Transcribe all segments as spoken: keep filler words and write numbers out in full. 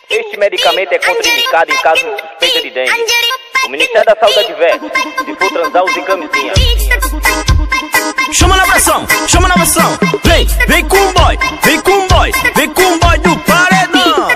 Este medicamento é contraindicado em caso de suspeita de dengue. O Ministério da Saúde adverte: se for transar, use camisinha. Chama na pressão, chama na pressão. Vem, vem com o boy, vem com o boy, vem com o boy do paredão.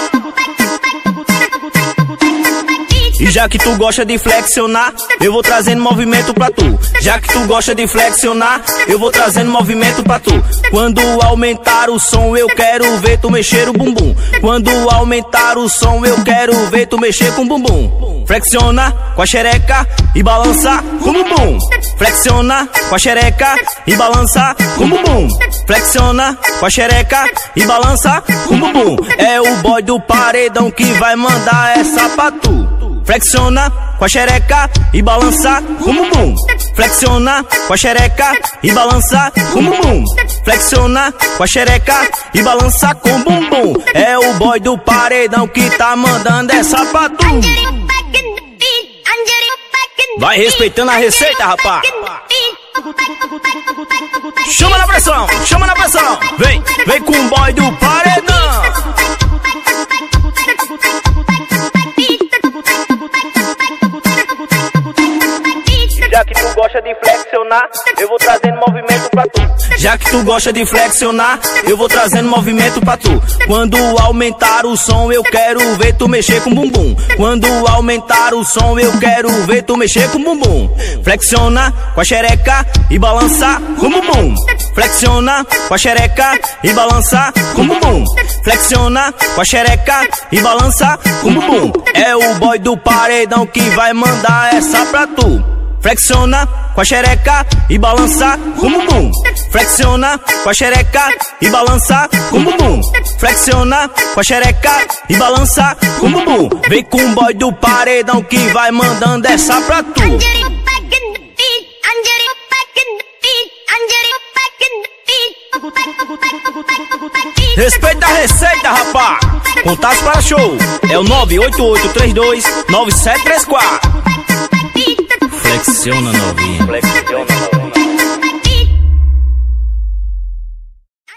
E já que tu gosta de flexionar, eu vou trazendo movimento pra tu. Já que tu gosta de flexionar, eu vou trazendo movimento pra tu. Quando aumentar o som, eu quero ver tu mexer o bumbum. Quando aumentar o som, eu quero ver tu mexer com o bumbum. Flexiona com a xereca e balança com o bumbum. Flexiona com a xereca e balança com o bumbum. Flexiona com a xereca e balança com o bumbum. É o boy do paredão que vai mandar essa pra tu. Flexiona com a xereca e balança com o bumbum. Flexiona com a xereca e balança com o bumbum. Flexiona com a xereca e balança com o bumbum. É o boy do paredão que tá mandando essa pra tu. Vai respeitando a receita, rapá. Chama na pressão, chama na pressão. Vem, vem com o boy do paredão. Já que tu gosta de flexionar, eu vou trazendo movimento pra tu. Já que tu gosta de flexionar, eu vou trazendo movimento pra tu. Quando aumentar o som, eu quero ver tu mexer com o bumbum. Quando aumentar o som, eu quero ver tu mexer com o bumbum. Flexiona com a xereca e balança com o bumbum. Flexiona com a xereca e balança com o bumbum. Flexiona com a xereca e balança com o bumbum. É o boy do paredão que vai mandar essa pra tu. Flexiona com a xereca e balança com o bumbum. Flexiona com a xereca e balança com o bumbum. Flexiona com a xereca e balança com o bumbum. Vem com o boy do paredão que vai mandando essa pra tu. Respeita a receita, rapá. Contato para show é o nove oito oito três dois nove sete três quatro. Flexiona